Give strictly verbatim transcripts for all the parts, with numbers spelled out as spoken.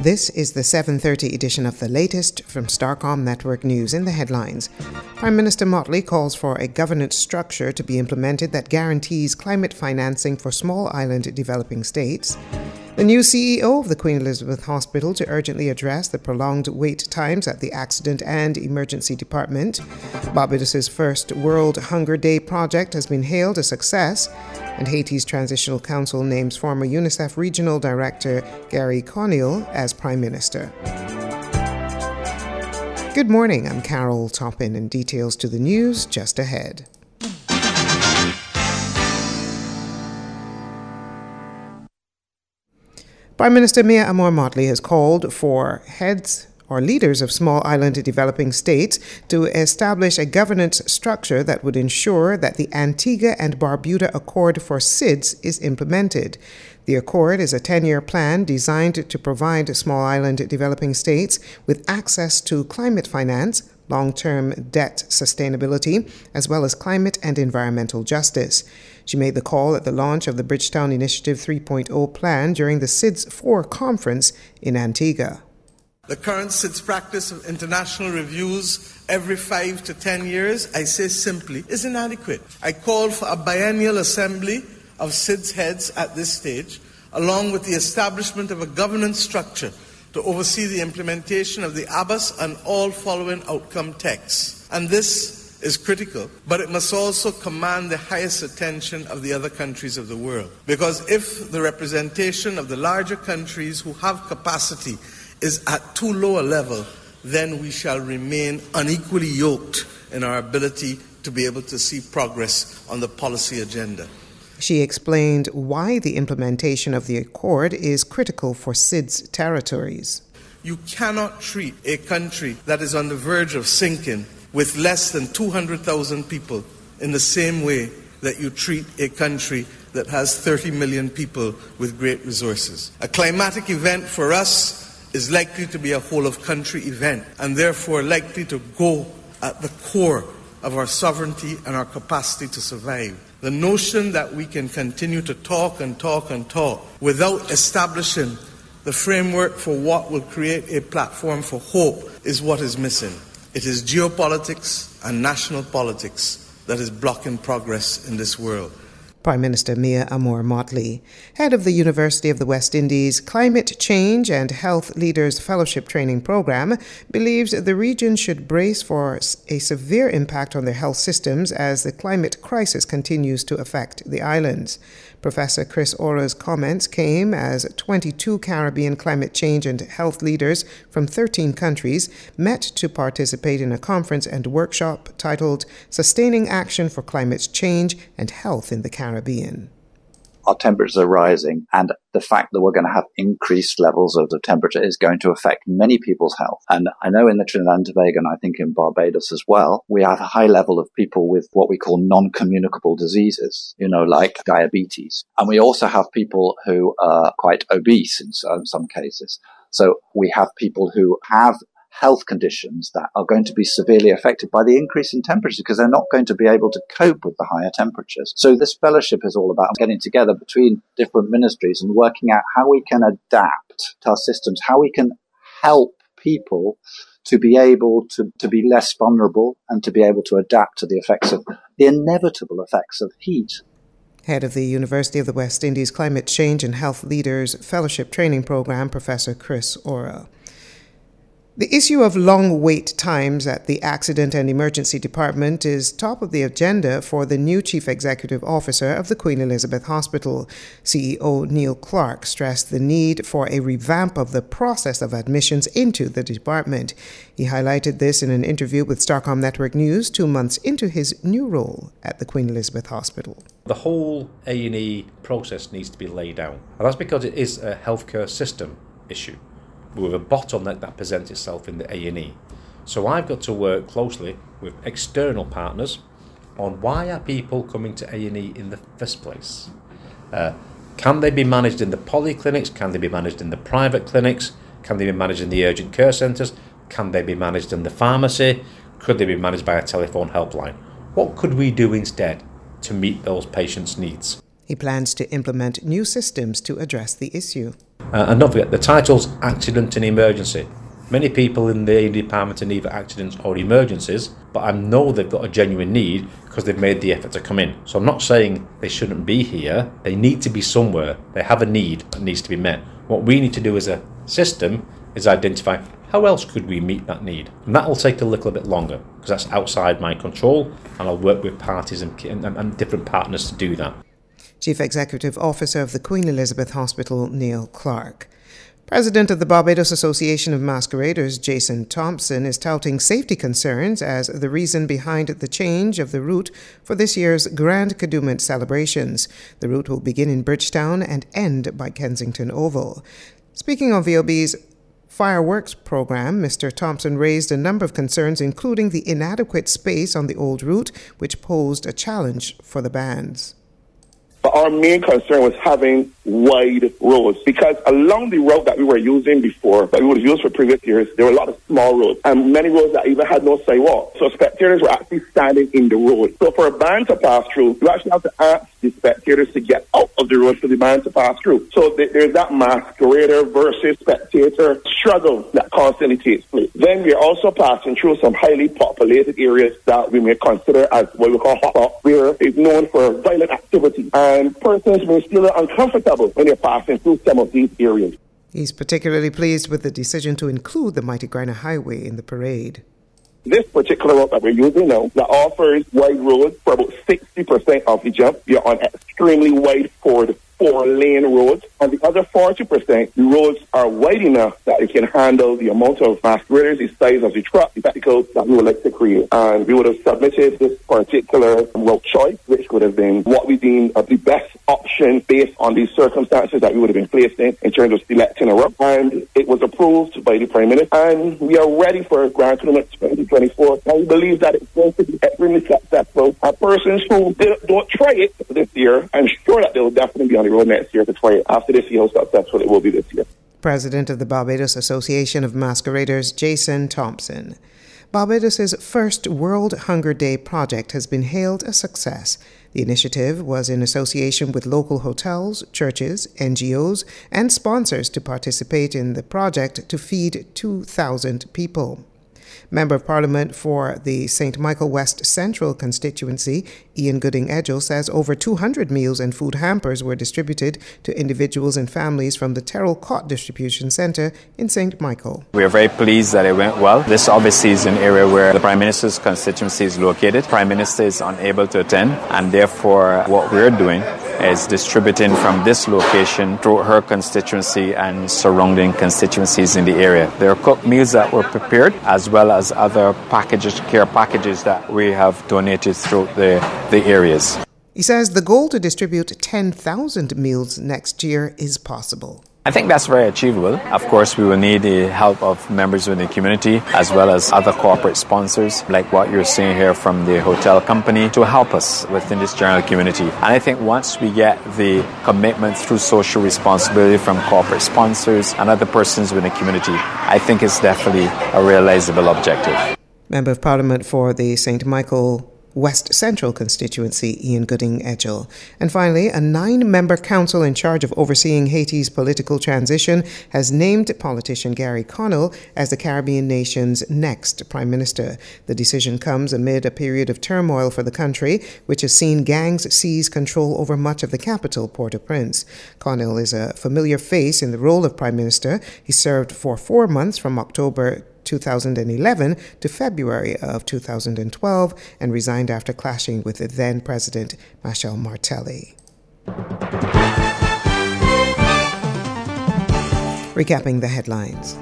This is the seven thirty edition of the latest from Starcom Network News. In the headlines, Prime Minister Mottley calls for a governance structure to be implemented that guarantees climate financing for small island developing states. The new C E O of the Queen Elizabeth Hospital to urgently address the prolonged wait times at the Accident and Emergency Department. Barbados's first World Hunger Day project has been hailed a success. And Haiti's Transitional Council names former UNICEF Regional Director Gary Conille as Prime Minister. Good morning, I'm Carol Toppin, and details to the news just ahead. Prime Minister Mia Amor-Mottley has called for heads or leaders of small island developing states to establish a governance structure that would ensure that the Antigua and Barbuda Accord for S I D S is implemented. The accord is a ten-year plan designed to provide small island developing states with access to climate finance, long-term debt sustainability, as well as climate and environmental justice. She made the call at the launch of the Bridgetown Initiative three point oh plan during the S I D S four conference in Antigua. The current S I D S practice of international reviews every five to ten years, I say simply, is inadequate. I call for a biennial assembly of S I D S heads at this stage, along with the establishment of a governance structure to oversee the implementation of the A B A S and all following outcome texts. And this is critical, but it must also command the highest attention of the other countries of the world. Because if the representation of the larger countries who have capacity is at too low a level, then we shall remain unequally yoked in our ability to be able to see progress on the policy agenda. She explained why the implementation of the accord is critical for S I D S territories. You cannot treat a country that is on the verge of sinking with less than two hundred thousand people in the same way that you treat a country that has thirty million people with great resources. A climatic event for us is likely to be a whole-of-country event, and therefore likely to go at the core of our sovereignty and our capacity to survive. The notion that we can continue to talk and talk and talk without establishing the framework for what will create a platform for hope is what is missing. It is geopolitics and national politics that is blocking progress in this world. Prime Minister Mia Amor-Mottley, head of the University of the West Indies Climate Change and Health Leaders Fellowship Training Program, believes the region should brace for a severe impact on their health systems as the climate crisis continues to affect the islands. Professor Chris Ora's comments came as twenty-two Caribbean climate change and health leaders from thirteen countries met to participate in a conference and workshop titled Sustaining Action for Climate Change and Health in the Caribbean. Our temperatures are rising, and the fact that we're going to have increased levels of the temperature is going to affect many people's health. And I know in the Trinidad and Tobago, and I think in Barbados as well, we have a high level of people with what we call non-communicable diseases, you know, like diabetes. And we also have people who are quite obese in some, some cases. So we have people who have health conditions that are going to be severely affected by the increase in temperature because they're not going to be able to cope with the higher temperatures. So this fellowship is all about getting together between different ministries and working out how we can adapt to our systems, how we can help people to be able to, to be less vulnerable and to be able to adapt to the effects of the inevitable effects of heat. Head of the University of the West Indies Climate Change and Health Leaders Fellowship Training Program, Professor Chris Ora. The issue of long wait times at the Accident and Emergency Department is top of the agenda for the new Chief Executive Officer of the Queen Elizabeth Hospital. C E O Neil Clark stressed the need for a revamp of the process of admissions into the department. He highlighted this in an interview with Starcom Network News two months into his new role at the Queen Elizabeth Hospital. The whole A and E process needs to be laid out, and that's because it is a healthcare system issue, with a bottleneck that presents itself in the A and E. So I've got to work closely with external partners on why are people coming to A and E in the first place. Uh, can they be managed in the polyclinics? Can they be managed in the private clinics? Can they be managed in the urgent care centres? Can they be managed in the pharmacy? Could they be managed by a telephone helpline? What could we do instead to meet those patients' needs? He plans to implement new systems to address the issue. Uh, and don't forget, the title's Accident and Emergency. Many people in the A and E department are either accidents or emergencies, but I know they've got a genuine need because they've made the effort to come in. So I'm not saying they shouldn't be here. They need to be somewhere. They have a need that needs to be met. What we need to do as a system is identify how else could we meet that need. And that will take a little bit longer because that's outside my control, and I'll work with parties and, and, and different partners to do that. Chief Executive Officer of the Queen Elizabeth Hospital, Neil Clark. President of the Barbados Association of Masqueraders, Jason Thompson, is touting safety concerns as the reason behind the change of the route for this year's Grand Kadooment celebrations. The route will begin in Bridgetown and end by Kensington Oval. Speaking of V O B's fireworks program, Mister Thompson raised a number of concerns, including the inadequate space on the old route, which posed a challenge for the bands. But our main concern was having wide roads, because along the route that we were using before, that we would have used for previous years, there were a lot of small roads and many roads that even had no sidewalk. So spectators were actually standing in the road. So for a band to pass through, you actually have to ask the spectators to get out of the road for the band to pass through. So th- there's that masquerader versus spectator struggle that constantly takes place. Then we're also passing through some highly populated areas that we may consider as what we call hotspot, where it's known for violent activity. And persons may feel uncomfortable when they're passing through some of these areas. He's particularly pleased with the decision to include the Mighty Griner Highway in the parade. This particular route that we're using now, that offers wide roads for about sixty percent of the jump. You're on extremely wide forward four-lane roads. And the other forty percent, the roads are wide enough that it can handle the amount of masqueraders, the size of the truck, the spectacles that we would like to create. And we would have submitted this particular route choice, which would have been what we deemed the best option based on the circumstances that we would have been placed in, in terms of selecting a route. And it was approved by the Prime Minister. And we are ready for Grand Kadooment twenty twenty-four. And we believe that it's going to be extremely successful. And persons who don't try it this year, I'm sure that they will definitely be on the road next year to try it. After this, see how successful it will be this year. President of the Barbados Association of Masqueraders, Jason Thompson. Barbados's first World Hunger Day project has been hailed a success. The initiative was in association with local hotels, churches, N G Os, and sponsors to participate in the project to feed two thousand people. Member of Parliament for the Saint Michael West Central constituency, Ian Gooding-Edgell, says over two hundred meals and food hampers were distributed to individuals and families from the Terrell Cott Distribution Centre in Saint Michael. We are very pleased that it went well. This obviously is an area where the Prime Minister's constituency is located. Prime Minister is unable to attend, and therefore what we're doing is distributing from this location through her constituency and surrounding constituencies in the area. There are cooked meals that were prepared, as well as other packages, care packages that we have donated through the, the areas. He says the goal to distribute ten thousand meals next year is possible. I think that's very achievable. Of course, we will need the help of members within the community as well as other corporate sponsors, like what you're seeing here from the hotel company, to help us within this general community. And I think once we get the commitment through social responsibility from corporate sponsors and other persons within the community, I think it's definitely a realizable objective. Member of Parliament for the Saint Michael West Central constituency, Ian Gooding-Edgell. And finally, a nine-member council in charge of overseeing Haiti's political transition has named politician Gary Connell as the Caribbean nation's next prime minister. The decision comes amid a period of turmoil for the country, which has seen gangs seize control over much of the capital, Port-au-Prince. Connell is a familiar face in the role of prime minister. He served for four months from October two thousand eleven to February of two thousand twelve and resigned after clashing with the then president Michel Martelly. Recapping the headlines.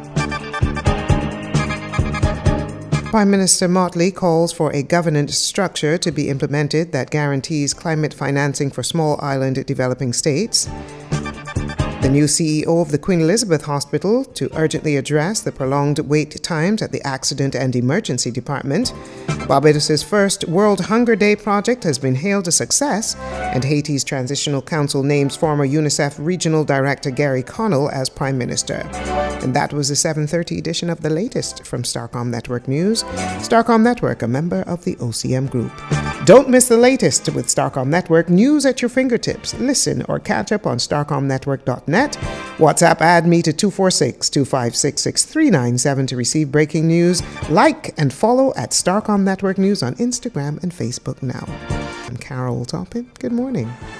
Prime Minister Motley calls for a governance structure to be implemented that guarantees climate financing for small island developing states. The new C E O of the Queen Elizabeth Hospital to urgently address the prolonged wait times at the Accident and Emergency Department. Barbados's first World Hunger Day project has been hailed a success, and Haiti's Transitional Council names former UNICEF Regional Director Gary Connell as Prime Minister. And that was the seven thirty edition of The Latest from Starcom Network News. Starcom Network, a member of the O C M Group. Don't miss the latest with Starcom Network news at your fingertips. Listen or catch up on starcom network dot net. WhatsApp add me to two four six, two five six, six three nine seven to receive breaking news. Like and follow at Starcom Network News on Instagram and Facebook now. I'm Carol Toppin. Good morning.